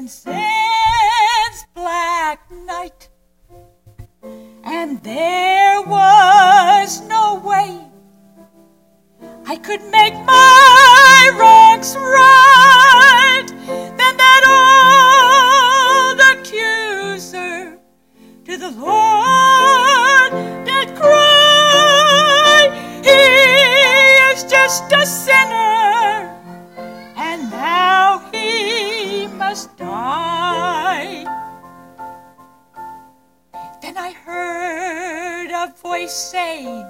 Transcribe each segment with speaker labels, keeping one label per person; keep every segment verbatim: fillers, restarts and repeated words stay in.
Speaker 1: in sin's black night, and there was no way I could make my wrongs right. Then that old accuser to the Lord did cry, he is just a sinner, and now he must die. Then I heard a voice saying,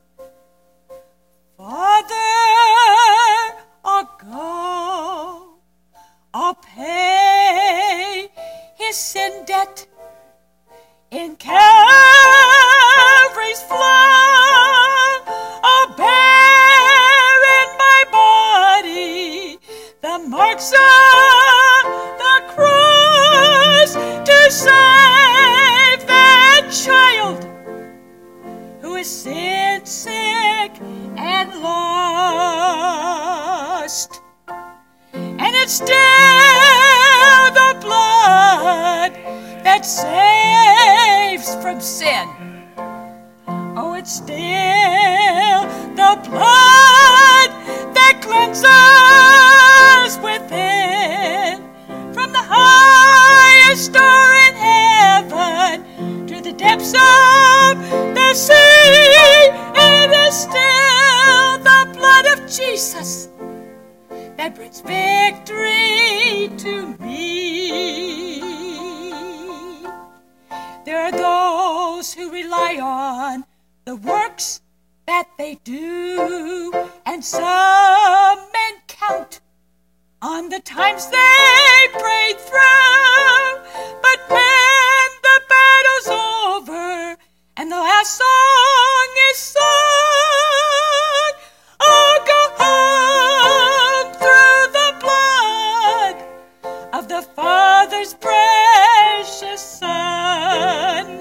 Speaker 1: Father, I'll go, I'll pay his sin debt in Calvary's flood. I'll bear in my body the marks of the cross to save that child who is sin sick and lost. And it's still the blood that saves from sin. Oh, it's still the blood that cleanses within. From the highest star in heaven to the depths of the sea, it is still the blood of Jesus that brings victory to me. There are those who rely on the works that they do, and some men count on the times they prayed through. But when the battle's over and the last song is sung, I'll go home through the blood of the Father's precious Son.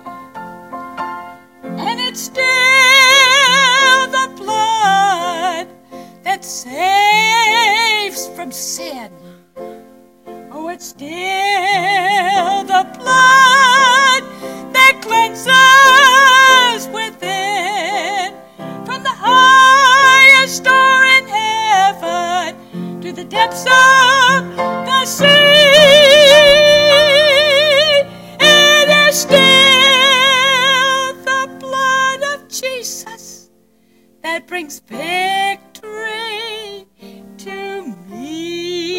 Speaker 1: And it's still the blood that saves from sin. Oh, it's still the blood that cleanses within. From the highest star in heaven to the depths of the sea, it is still the blood of Jesus that brings victory to me.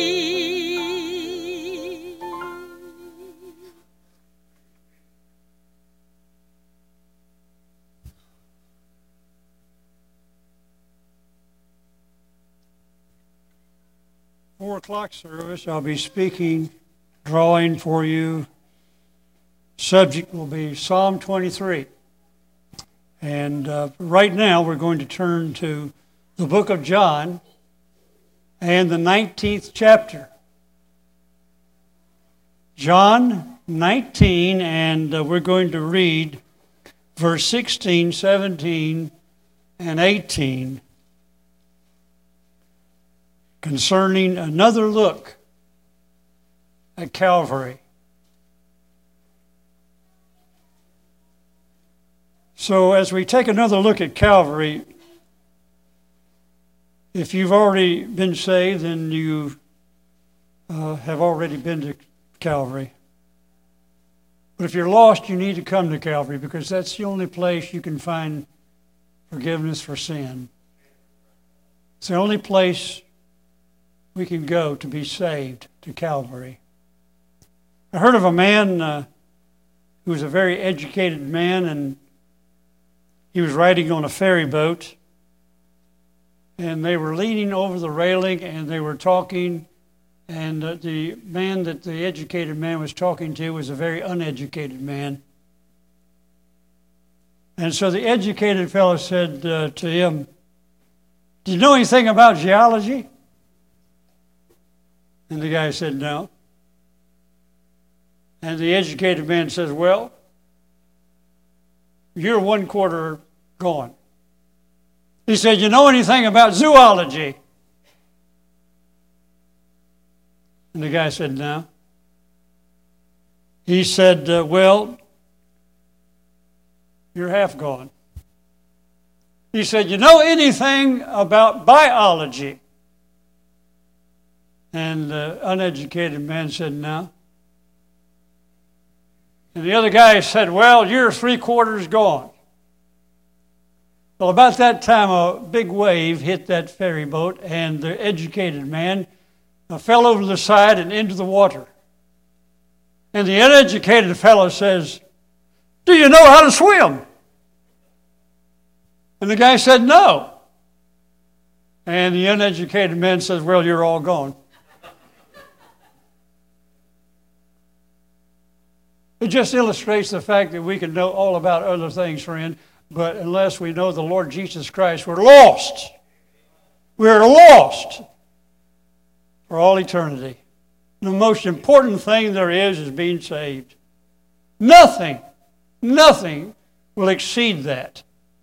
Speaker 2: Four o'clock service, I'll be speaking, drawing for you. Subject will be Psalm twenty-three. And uh, right now we're going to turn to the book of John and the nineteenth chapter. John nineteen, and uh, we're going to read verse sixteen, seventeen, and eighteen concerning another look at Calvary. So as we take another look at Calvary, if you've already been saved, then you uh, have already been to Calvary. But if you're lost, you need to come to Calvary, because that's the only place you can find forgiveness for sin. It's the only place we can go to be saved, to Calvary. I heard of a man uh, who was a very educated man, and he was riding on a ferry boat, and they were leaning over the railing, and they were talking, and uh, the man that the educated man was talking to was a very uneducated man. And so the educated fellow said uh, to him, "Do you know anything about geology?" And the guy said, "No." And the educated man says, "Well, you're one quarter gone." He said, "You know anything about zoology?" And the guy said, "No." he said, uh, well, you're half gone. He said, you know anything about biology? And the uneducated man said, no. And the other guy said, well, you're three quarters gone. Well, about that time, a big wave hit that ferry boat, and the educated man uh, fell over the side and into the water. And the uneducated fellow says, do you know how to swim? And the guy said, no. And the uneducated man says, well, you're all gone. It just illustrates the fact that we can know all about other things, friend, but unless we know the Lord Jesus Christ, we're lost. We're lost for all eternity. The most important thing there is is being saved. Nothing, nothing will exceed that.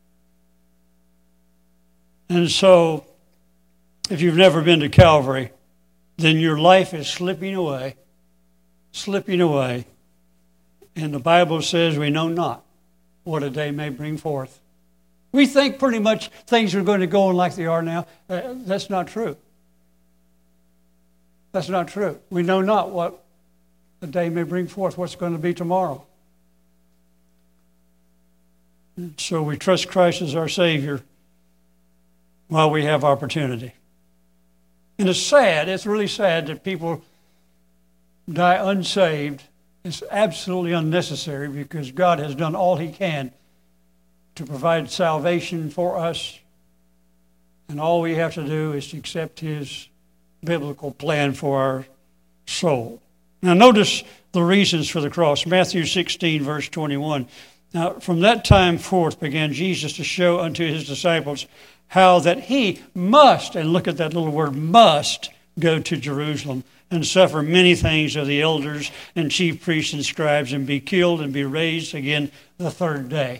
Speaker 2: And so, if you've never been to Calvary, then your life is slipping away, slipping away. And the Bible says we know not what a day may bring forth. We think pretty much things are going to go on like they are now. Uh, that's not true. That's not true. We know not what a day may bring forth, what's going to be tomorrow. And so we trust Christ as our Savior while we have opportunity. And it's sad, it's really sad that people die unsaved. It's absolutely unnecessary because God has done all He can to provide salvation for us. And all we have to do is to accept His biblical plan for our soul. Now notice the reasons for the cross. Matthew sixteen, verse twenty-one. Now from that time forth began Jesus to show unto His disciples how that He must, and look at that little word, must, go to Jerusalem and suffer many things of the elders and chief priests and scribes, and be killed and be raised again the third day.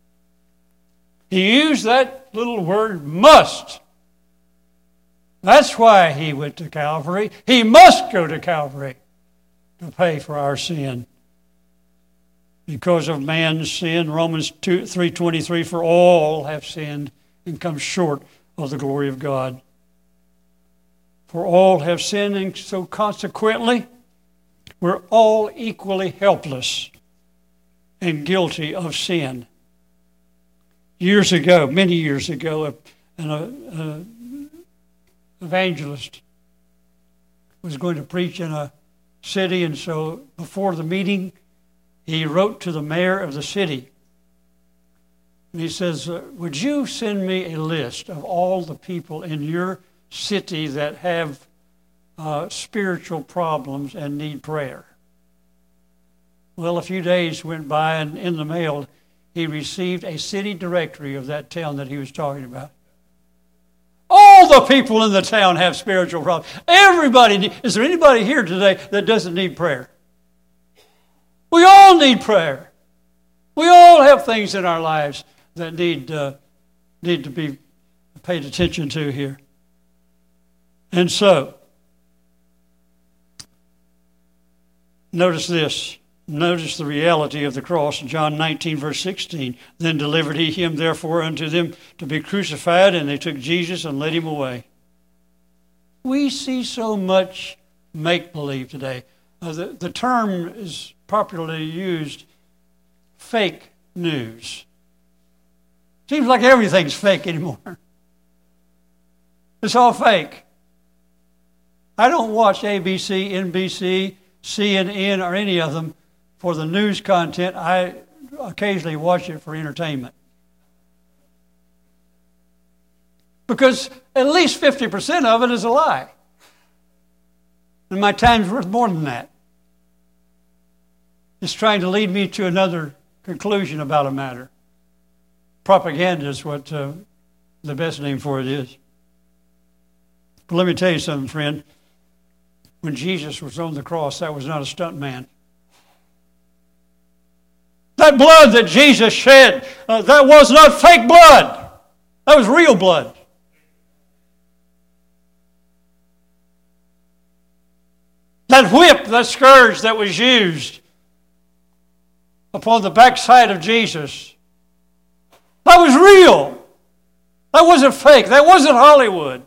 Speaker 2: He used that little word, must. That's why He went to Calvary. He must go to Calvary to pay for our sin. Because of man's sin, Romans three twenty-three, for all have sinned and come short of the glory of God. For all have sinned, and so consequently, we're all equally helpless and guilty of sin. Years ago, many years ago, an a, evangelist was going to preach in a city, and so before the meeting, he wrote to the mayor of the city. And he says, would you send me a list of all the people in your city that have uh, spiritual problems and need prayer? Well, a few days went by, and in the mail, he received a city directory of that town that he was talking about. All the people in the town have spiritual problems. Everybody, is there anybody here today that doesn't need prayer? We all need prayer. We all have things in our lives that need uh, need to be paid attention to here. And so, notice this. Notice the reality of the cross. John nineteen, verse sixteen. Then delivered he him therefore unto them to be crucified, and they took Jesus and led him away. We see so much make-believe today. Uh, the, the term is popularly used, fake news. Seems like everything's fake anymore. It's all fake. I don't watch A B C, N B C, C N N, or any of them for the news content. I occasionally watch it for entertainment. Because at least fifty percent of it is a lie. And my time's worth more than that. It's trying to lead me to another conclusion about a matter. Propaganda is what uh, the best name for it is. But let me tell you something, friend. When Jesus was on the cross, that was not a stunt man. That blood that Jesus shed, uh, that was not fake blood. That was real blood. That whip, that scourge that was used, upon the backside of Jesus. That was real. That wasn't fake. That wasn't Hollywood.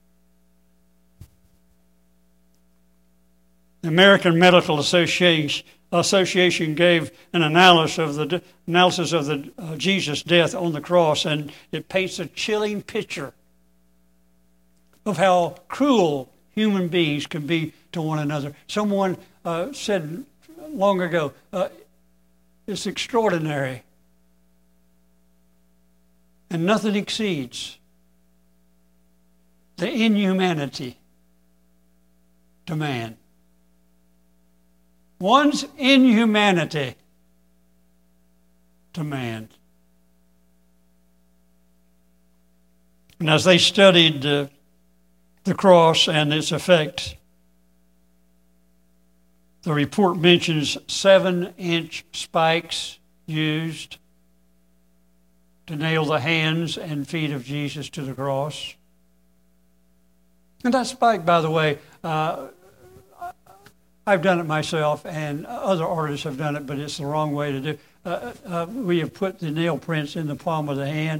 Speaker 2: The American Medical Association, Association gave an analysis of the analysis of the uh, Jesus' death on the cross, and it paints a chilling picture of how cruel human beings can be to one another. Someone uh, said long ago, uh, it's extraordinary, and nothing exceeds the inhumanity to man. One's inhumanity to man. And as they studied uh, the cross and its effect, the report mentions seven-inch spikes used to nail the hands and feet of Jesus to the cross. And that spike, by the way, uh, I've done it myself, and other artists have done it, but it's the wrong way to do. Uh, uh, we have put the nail prints in the palm of the hand.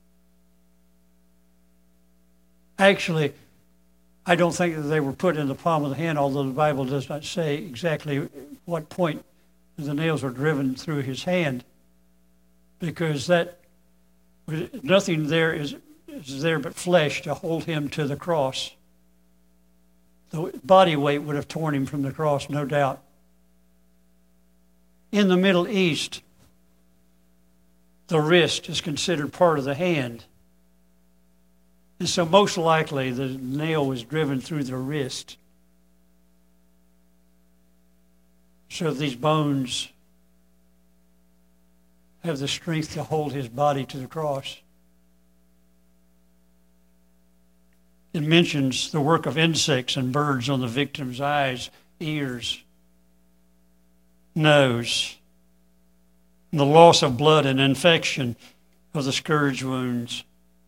Speaker 2: Actually, I don't think that they were put in the palm of the hand, although the Bible does not say exactly what point the nails were driven through his hand, because that nothing there is, is there but flesh to hold him to the cross. The body weight would have torn him from the cross, no doubt. In the Middle East, the wrist is considered part of the hand. And so most likely the nail was driven through the wrist. So these bones have the strength to hold his body to the cross. It mentions the work of insects and birds on the victim's eyes, ears, nose, and the loss of blood and infection of the scourge wounds.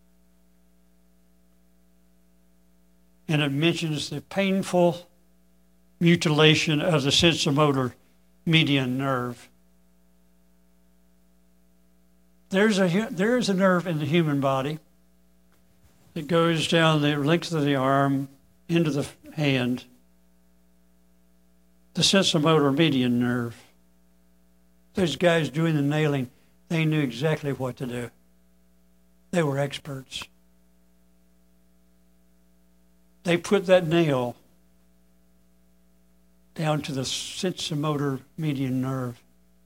Speaker 2: And it mentions the painful mutilation of the sensomotor median nerve. There's a, there is a nerve in the human body that goes down the length of the arm into the hand, the sensomotor median nerve. Those guys doing the nailing, they knew exactly what to do. They were experts. They put that nail down to the sensomotor median nerve,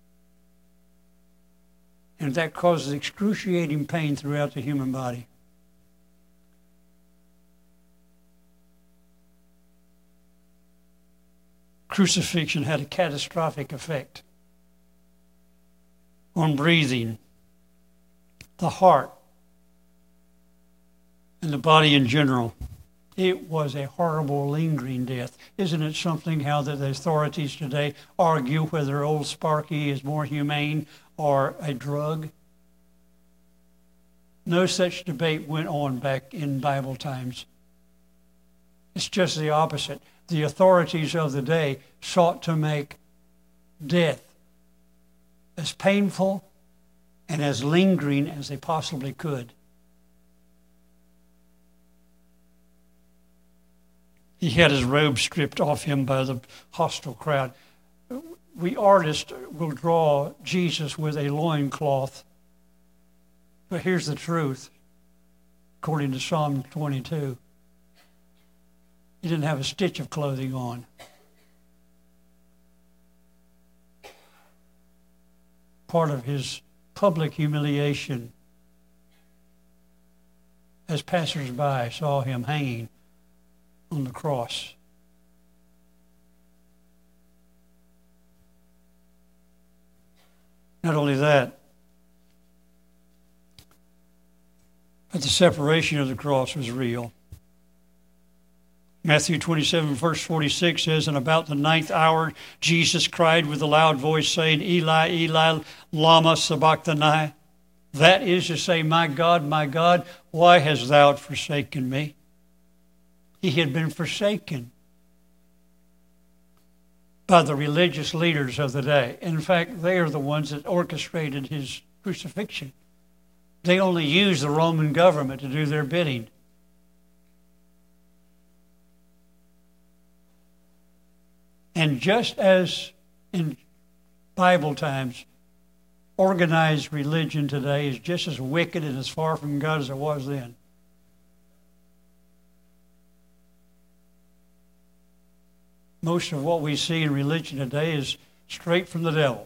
Speaker 2: and that causes excruciating pain throughout the human body. Crucifixion had a catastrophic effect on breathing, the heart, and the body in general. It was a horrible, lingering death. Isn't it something how that the authorities today argue whether Old Sparky is more humane or a drug? No such debate went on back in Bible times. It's just the opposite. The authorities of the day sought to make death as painful and as lingering as they possibly could. He had his robe stripped off him by the hostile crowd. We artists will draw Jesus with a loincloth. But here's the truth, according to Psalm twenty-two. He didn't have a stitch of clothing on. Part of his public humiliation as passers-by saw him hanging on the cross. Not only that, but the separation of the cross was real. Matthew twenty-seven, verse forty-six says, "And about the ninth hour, Jesus cried with a loud voice, saying, Eli, Eli, lama sabachthani?" That is to say, "My God, my God, why hast thou forsaken me?" He had been forsaken by the religious leaders of the day. In fact, they are the ones that orchestrated his crucifixion. They only used the Roman government to do their bidding. And just as in Bible times, organized religion today is just as wicked and as far from God as it was then. Most of what we see in religion today is straight from the devil.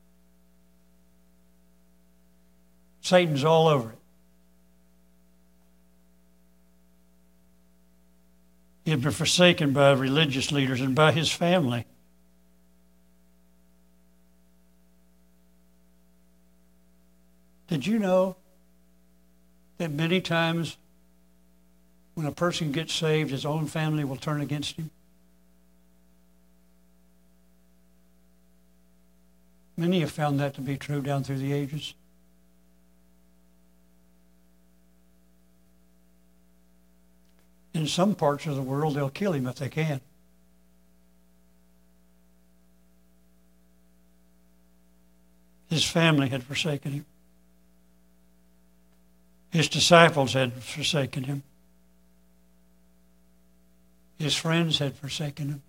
Speaker 2: Satan's all over it. He had been forsaken by religious leaders and by his family. Did you know that many times when a person gets saved, his own family will turn against him? Many have found that to be true down through the ages. In some parts of the world, they'll kill him if they can. His family had forsaken him. His disciples had forsaken him. His friends had forsaken him.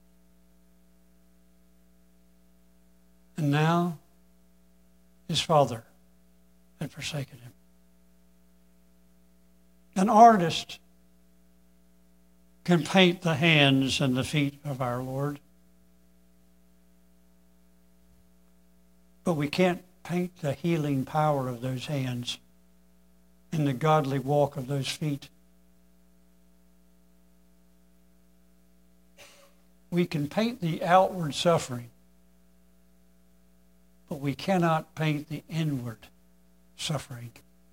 Speaker 2: And now, his father had forsaken him. An artist can paint the hands and the feet of our Lord, but we can't paint the healing power of those hands and the godly walk of those feet. We can paint the outward suffering, but we cannot paint the inward suffering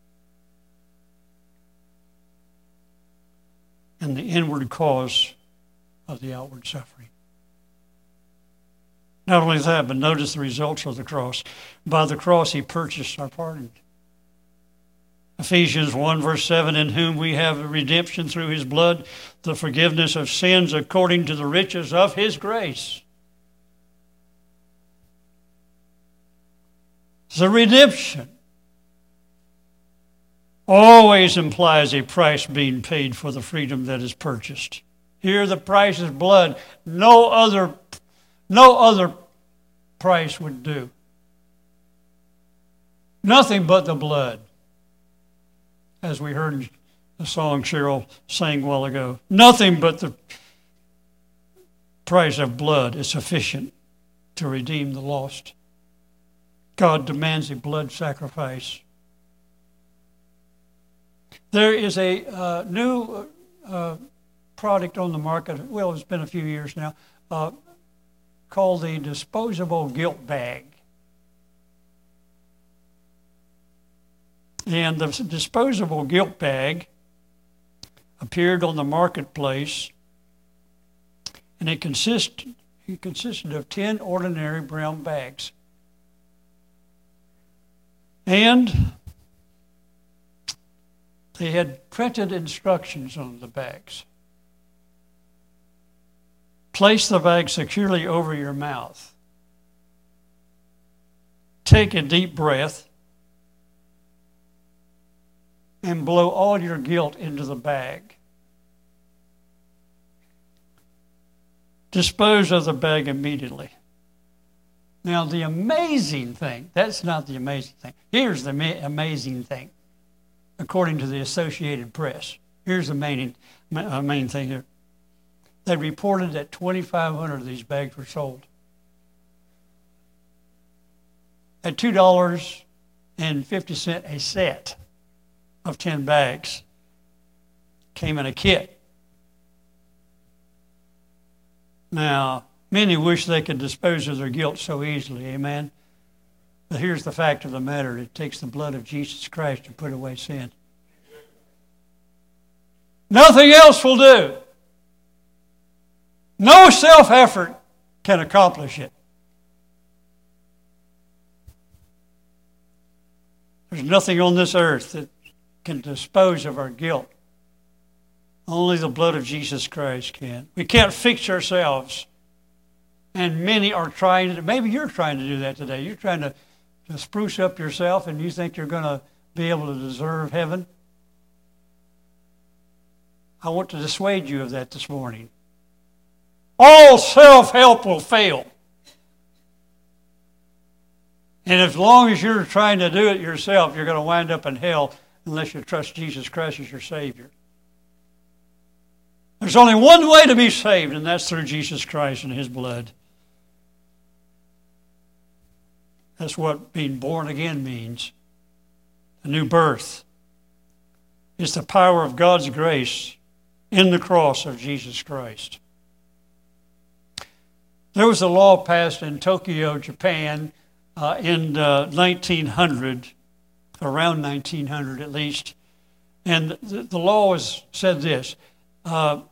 Speaker 2: and the inward cause of the outward suffering. Not only that, but notice the results of the cross. By the cross, he purchased our pardon. Ephesians one, verse seven, in whom we have redemption through his blood, the forgiveness of sins according to the riches of his grace. The redemption always implies a price being paid for the freedom that is purchased. Here the price is blood. No other, no other price would do. Nothing but the blood. As we heard the song Cheryl sang a while ago. Nothing but the price of blood is sufficient to redeem the lost. God demands a blood sacrifice. There is a uh, new uh, product on the market, well, it's been a few years now, uh, called the disposable guilt bag. And the disposable guilt bag appeared on the marketplace, and it, consist, it consisted of ten ordinary brown bags. And they had printed instructions on the bags. Place the bag securely over your mouth. Take a deep breath and blow all your guilt into the bag. Dispose of the bag immediately. Now, the amazing thing, that's not the amazing thing. Here's the ma- amazing thing, according to the Associated Press. Here's the main, uh, main thing here. They reported that twenty-five hundred of these bags were sold. At two dollars and fifty cents a set of ten bags. Came in a kit. Now, many wish they could dispose of their guilt so easily, amen? But here's the fact of the matter. It takes the blood of Jesus Christ to put away sin. Nothing else will do. No self-effort can accomplish it. There's nothing on this earth that can dispose of our guilt. Only the blood of Jesus Christ can. We can't fix ourselves. And many are trying to, maybe you're trying to do that today. You're trying to, to spruce up yourself and you think you're going to be able to deserve heaven. I want to dissuade you of that this morning. All self-help will fail. And as long as you're trying to do it yourself, you're going to wind up in hell unless you trust Jesus Christ as your Savior. There's only one way to be saved, and that's through Jesus Christ and His blood. That's what being born again means. A new birth. It's the power of God's grace in the cross of Jesus Christ. There was a law passed in Tokyo, Japan, uh, in uh, nineteen hundred, around nineteen hundred at least. And the, the law was, said this, uh,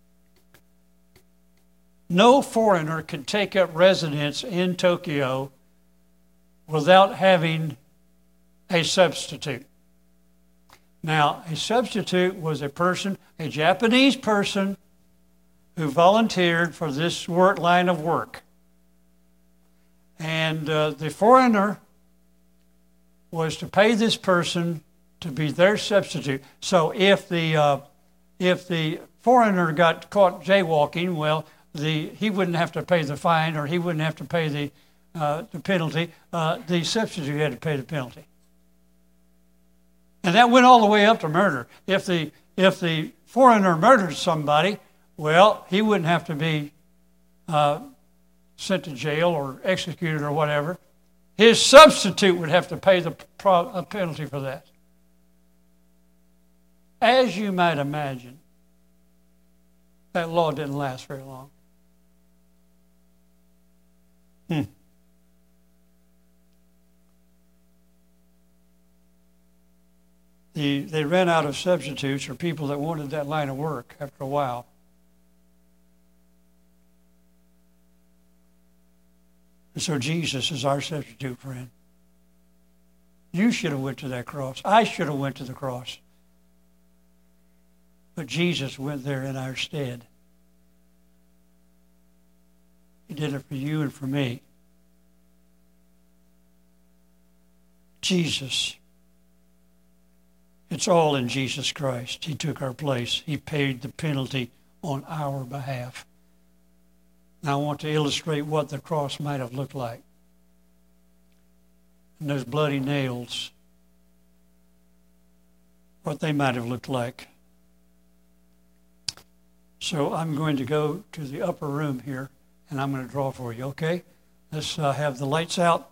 Speaker 2: no foreigner could take up residence in Tokyo without having a substitute. Now, a substitute was a person, a Japanese person, who volunteered for this work, line of work. And uh, the foreigner was to pay this person to be their substitute. So if the uh, if the foreigner got caught jaywalking, well, the he wouldn't have to pay the fine, or he wouldn't have to pay the uh, the penalty. Uh, the substitute had to pay the penalty. And that went all the way up to murder. If the if the foreigner murdered somebody, well, he wouldn't have to be uh, sent to jail or executed or whatever. His substitute would have to pay the pro- a penalty for that. As you might imagine, that law didn't last very long. Hmm. The, they ran out of substitutes or people that wanted that line of work after a while. And so Jesus is our substitute, friend. You should have went to that cross. I should have went to the cross. But Jesus went there in our stead. He did it for you and for me. Jesus. It's all in Jesus Christ. He took our place. He paid the penalty on our behalf. Now I want to illustrate what the cross might have looked like. And those bloody nails, what they might have looked like. So I'm going to go to the upper room here, and I'm going to draw for you, okay? Let's uh, have the lights out.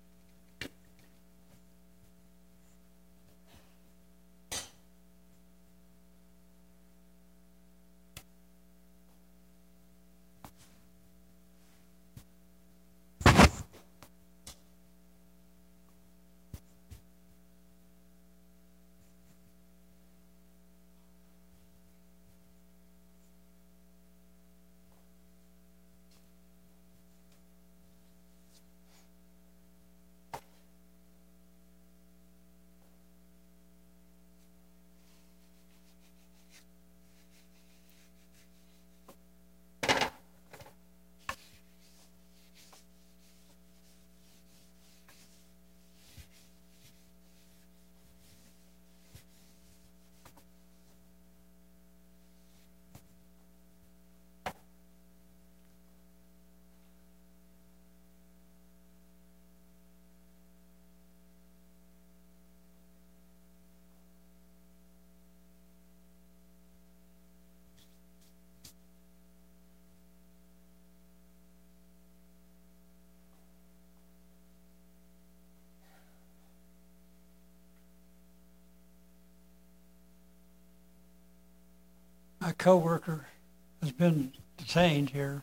Speaker 2: My co-worker has been detained here.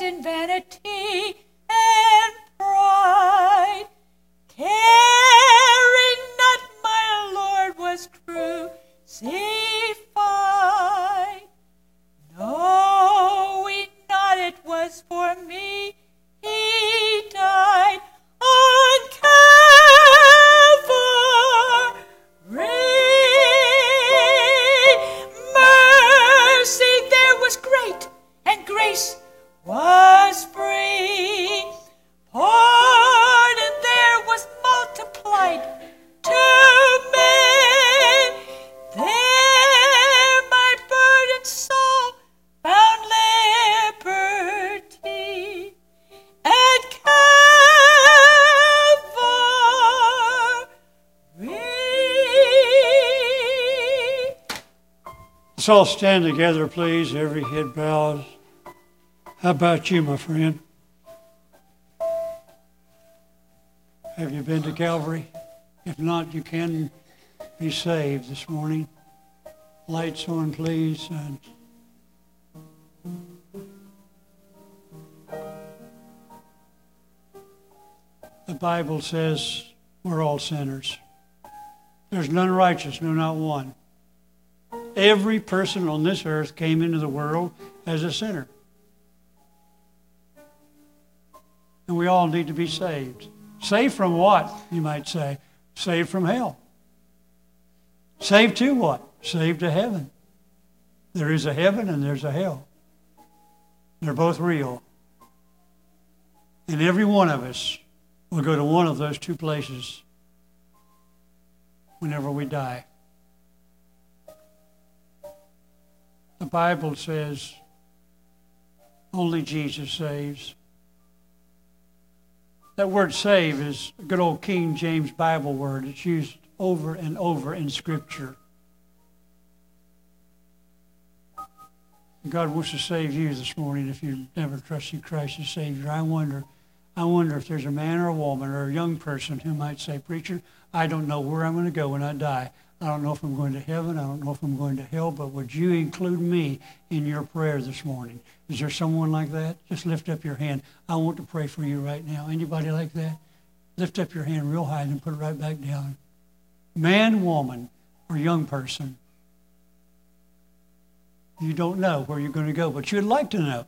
Speaker 1: in vanity and pride, caring not my Lord was crucified, knowing not it was for me he died on Calvary. Mercy there was great, and grace was free. Pardon there was multiplied to me. There my burdened soul found liberty. At Calvary.
Speaker 2: Let's all stand together, please. Every head bowed. How about you, my friend? Have you been to Calvary? If not, you can be saved this morning. Lights on, please. And the Bible says we're all sinners. There's none righteous, no, not one. Every person on this earth came into the world as a sinner. And we all need to be saved. Saved from what, you might say? Saved from hell. Saved to what? Saved to heaven. There is a heaven and there's a hell. They're both real. And every one of us will go to one of those two places whenever we die. The Bible says only Jesus saves. That word save is a good old King James Bible word. It's used over and over in Scripture. God wants to save you this morning if you've never trusted Christ as Savior. I wonder, I wonder if there's a man or a woman or a young person who might say, "Preacher, I don't know where I'm going to go when I die. I don't know if I'm going to heaven. I don't know if I'm going to hell, but would you include me in your prayer this morning?" Is there someone like that? Just lift up your hand. I want to pray for you right now. Anybody like that? Lift up your hand real high and put it right back down. Man, woman, or young person. You don't know where you're going to go, but you'd like to know.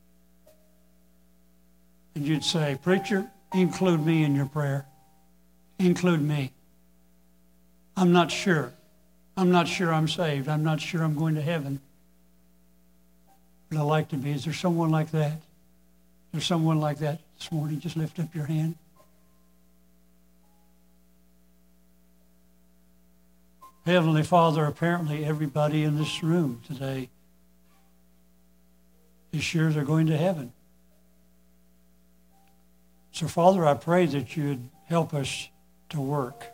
Speaker 2: And you'd say, "Preacher, include me in your prayer. Include me. I'm not sure. I'm not sure I'm saved. I'm not sure I'm going to heaven. But I'd like to be." Is there someone like that? Is there someone like that this morning? Just lift up your hand. Heavenly Father, apparently everybody in this room today is sure they're going to heaven. So, Father, I pray that you'd help us to work.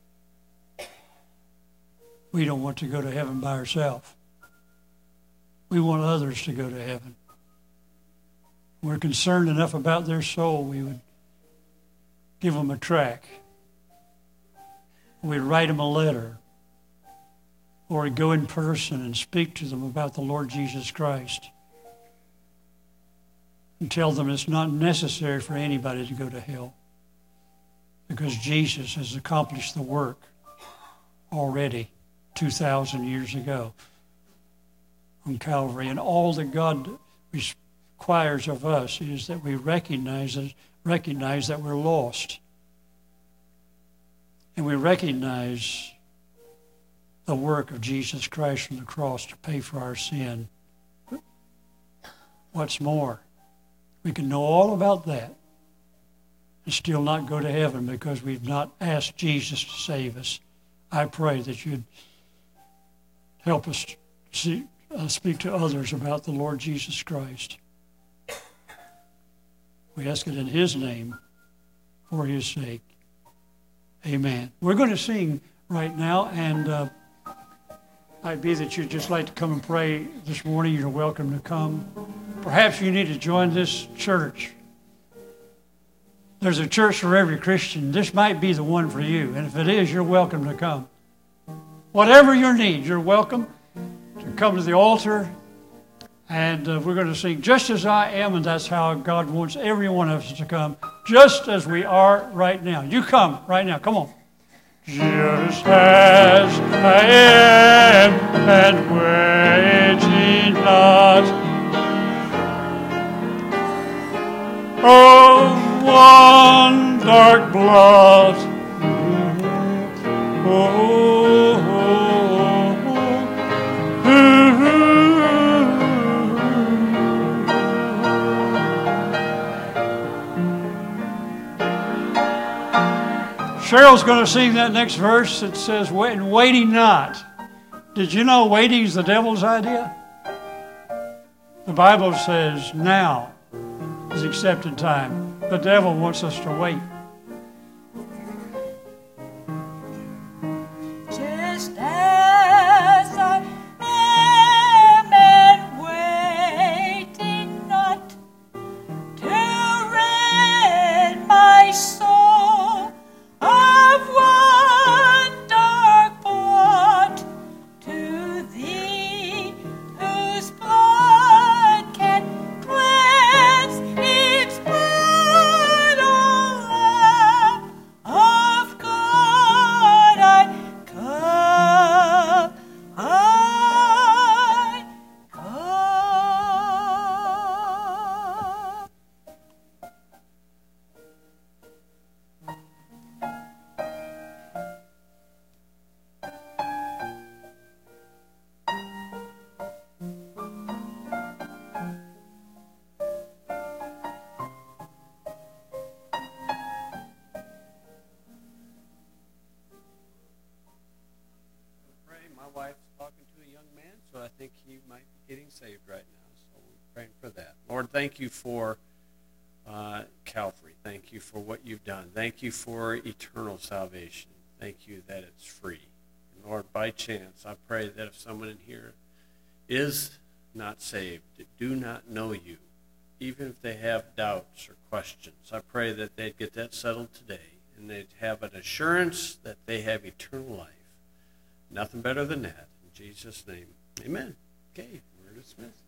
Speaker 2: We don't want to go to heaven by ourselves. We want others to go to heaven. We're concerned enough about their soul, we would give them a tract. We'd write them a letter. Or we'd go in person and speak to them about the Lord Jesus Christ. And tell them it's not necessary for anybody to go to hell, because Jesus has accomplished the work already two thousand years ago on Calvary. And all that God requires of us is that we recognize, recognize that we're lost. And we recognize the work of Jesus Christ on the cross to pay for our sin. What's more, we can know all about that and still not go to heaven because we've not asked Jesus to save us. I pray that you'd help us see, uh, speak to others about the Lord Jesus Christ. We ask it in his name, for his sake. Amen. We're going to sing right now, and uh, I'd be that you'd just like to come and pray this morning. You're welcome to come. Perhaps you need to join this church. There's a church for every Christian. This might be the one for you. And if it is, you're welcome to come. Whatever your needs, you're welcome to come to the altar And uh, we're going to sing Just As I Am, and that's how God wants every one of us to come, just as we are right now. You come right now. Come on. Just as I am, and waiting not. Oh, one dark blot. Oh, oh, oh, Cheryl's going to sing that next verse. It says, "Wait, waiting not." Did you know waiting is the devil's idea? The Bible says now is accepted time. The devil wants us to wait.
Speaker 1: Just as I am and waiting not to rid my soul of one dark blot, to Thee whose blood can cleanse its blood, O Lamb of God, I come, I come.
Speaker 3: Pray. My wife's talking to a young man, so I think he might be getting saved right now. So we're praying for that. Lord, thank you for uh, Calvary. Thank you for what you've done. Thank you for eternal salvation. Thank you that it's free. And Lord, by chance, I pray that if someone in here is not saved, do not know you, even if they have doubts or questions, I pray that they'd get that settled today and they'd have an assurance that they have eternal life. Nothing better than that. In Jesus' name, amen. Okay, we're dismissed.